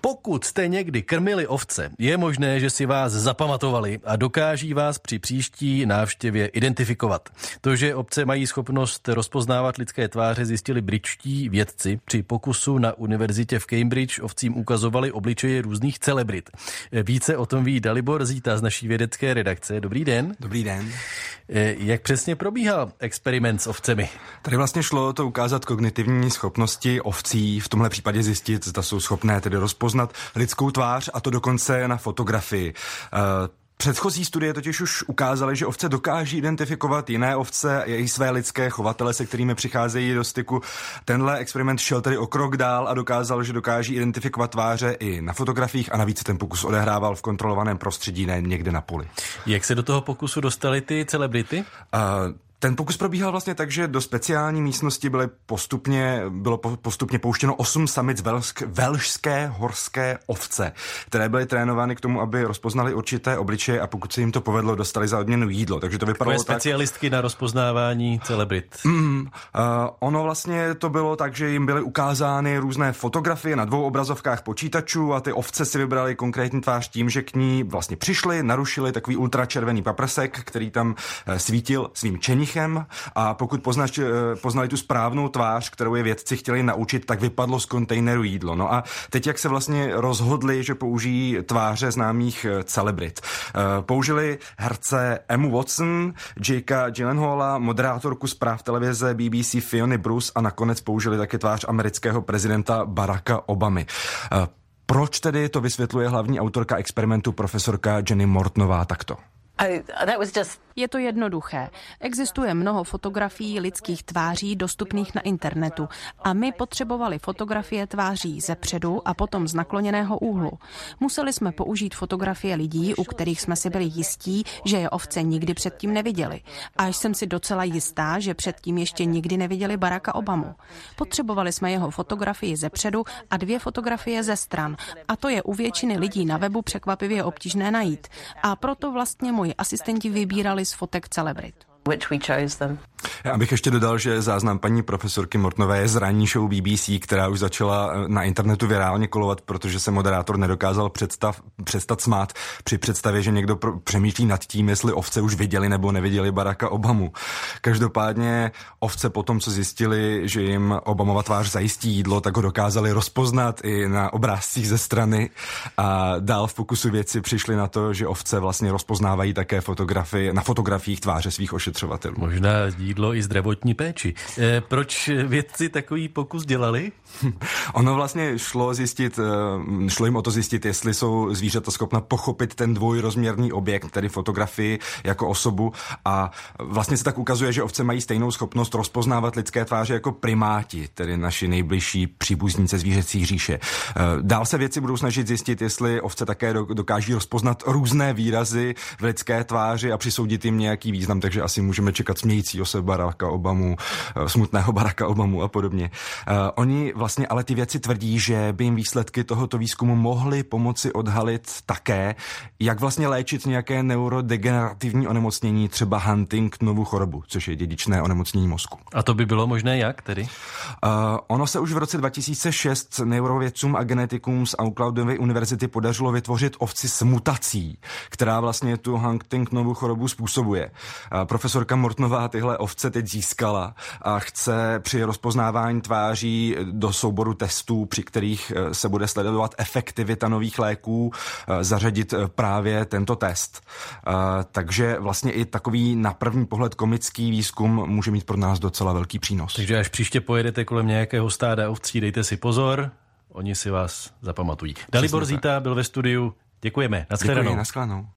Pokud jste někdy krmili ovce, je možné, že si vás zapamatovali a dokáží vás při příští návštěvě identifikovat. To, že ovce mají schopnost rozpoznávat lidské tváře, zjistili britští vědci. Při pokusu na univerzitě v Cambridge ovcím ukazovali obličeje různých celebrit. Více o tom ví Dalibor Zíta z naší vědecké redakce. Dobrý den. Dobrý den. Jak přesně probíhal experiment s ovcemi? Tady vlastně šlo to ukázat kognitivní schopnosti ovcí, v tomhle případě zjistit, zda jsou schopné tedy rozpoznat lidskou tvář, a to dokonce na fotografii. Předchozí studie totiž už ukázaly, že ovce dokáží identifikovat jiné ovce i své lidské chovatele, se kterými přicházejí do styku. Tenhle experiment šel tedy o krok dál a dokázal, že dokáží identifikovat tváře i na fotografiích, a navíc ten pokus odehrával v kontrolovaném prostředí, ne někde na poli. Jak se do toho pokusu dostaly ty celebrity? Ten pokus probíhal vlastně tak, že do speciální místnosti bylo postupně pouštěno 8 samic velšské horské ovce, které byly trénovány k tomu, aby rozpoznali určité obličeje, a pokud se jim to povedlo, dostali za odměnu jídlo. Takže to vypadalo tak. Specialistky na rozpoznávání celebrit. Ono vlastně to bylo tak, že jim byly ukázány různé fotografie na 2 obrazovkách počítačů a ty ovce si vybrali konkrétní tvář tím, že k ní vlastně přišli, narušili takový ultračervený paprsek, který tam svítil svým čenichem, a pokud poznali tu správnou tvář, kterou je vědci chtěli naučit, tak vypadlo z kontejneru jídlo. No a teď, jak se vlastně rozhodli, že použijí tváře známých celebrit. Použili herce Emmu Watson, Jakea Gyllenhaala, moderátorku zpráv televize BBC Fiona Bruce a nakonec použili také tvář amerického prezidenta Baracka Obamy. Proč tedy to vysvětluje hlavní autorka experimentu profesorka Jenny Mortonová takto? Je to jednoduché. Existuje mnoho fotografií lidských tváří dostupných na internetu a my potřebovali fotografie tváří zepředu a potom z nakloněného úhlu. Museli jsme použít fotografie lidí, u kterých jsme si byli jistí, že je ovce nikdy předtím neviděli. Až jsem si docela jistá, že předtím ještě nikdy neviděli Baracka Obamu. Potřebovali jsme jeho fotografii zepředu a 2 fotografie ze stran. A to je u většiny lidí na webu překvapivě obtížné najít. A proto vlastně moji asistenti vybírali z fotek celebrit. Já bych ještě dodal, že záznam paní profesorky Mortonové je z ranní show BBC, která už začala na internetu virálně kolovat, protože se moderátor nedokázal přestat smát při představě, že někdo přemýšlí nad tím, jestli ovce už viděli nebo neviděli Baracka Obamu. Každopádně ovce potom, co zjistili, že jim Obamova tvář zajistí jídlo, tak ho dokázali rozpoznat i na obrázcích ze strany, a dál v pokusu vědci přišli na to, že ovce vlastně rozpoznávají také na fotografiích tváře svých ošetřovatelů. Možná jídlo i zdravotní péči. Proč vědci takový pokus dělali? Ono vlastně šlo jim o to zjistit, jestli jsou zvířata schopna pochopit ten dvojrozměrný objekt, tedy fotografii jako osobu, a vlastně se tak ukazuje, že ovce mají stejnou schopnost rozpoznávat lidské tváře jako primáti, tedy naši nejbližší příbuzníci zvířecí říše. Dál se vědci budou snažit zjistit, jestli ovce také dokáží rozpoznat různé výrazy v lidské tváři a přisoudit jim nějaký význam, takže asi můžeme čekat smějícího se Baracka Obamu, smutného Baracka Obamu a podobně. Oni vlastně ale ty vědci tvrdí, že by jim výsledky tohoto výzkumu mohly pomoci odhalit také, jak vlastně léčit nějaké neurodegenerativní onemocnění, třeba Huntingtonovu chorobu, což je dědičné onemocnění mozku. A to by bylo možné jak tedy? Ono se už v roce 2006 neurovědcům a genetikům z Aucklandovy univerzity podařilo vytvořit ovci s mutací, která vlastně tu Huntingtonovu chorobu způsobuje. Profesorka Mortonová tyhle ovce teď získala a chce při rozpoznávání tváří do souboru testů, při kterých se bude sledovat efektivita nových léků, zařadit právě tento test. Takže vlastně i takový na první pohled komický výzkum může mít pro nás docela velký přínos. Takže až příště pojedete kolem nějakého stáda ovcí, dejte si pozor, oni si vás zapamatují. Dalibor Zíta byl ve studiu. Děkujeme. Děkuji, nashledanou.